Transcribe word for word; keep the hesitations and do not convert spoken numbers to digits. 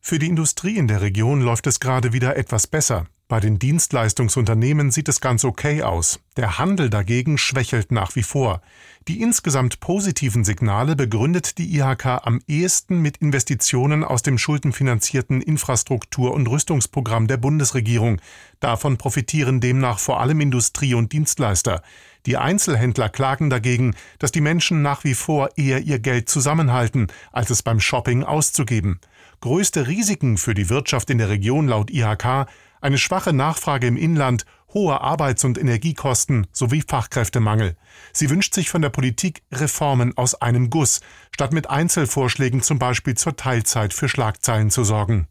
Für die Industrie in der Region läuft es gerade wieder etwas besser. Bei den Dienstleistungsunternehmen sieht es ganz okay aus. Der Handel dagegen schwächelt nach wie vor. Die insgesamt positiven Signale begründet die I H K am ehesten mit Investitionen aus dem schuldenfinanzierten Infrastruktur- und Rüstungsprogramm der Bundesregierung. Davon profitieren demnach vor allem Industrie und Dienstleister. Die Einzelhändler klagen dagegen, dass die Menschen nach wie vor eher ihr Geld zusammenhalten, als es beim Shopping auszugeben. Größte Risiken für die Wirtschaft in der Region laut I H K: eine schwache Nachfrage im Inland, hohe Arbeits- und Energiekosten sowie Fachkräftemangel. Sie wünscht sich von der Politik Reformen aus einem Guss, statt mit Einzelvorschlägen zum Beispiel zur Teilzeit für Schlagzeilen zu sorgen.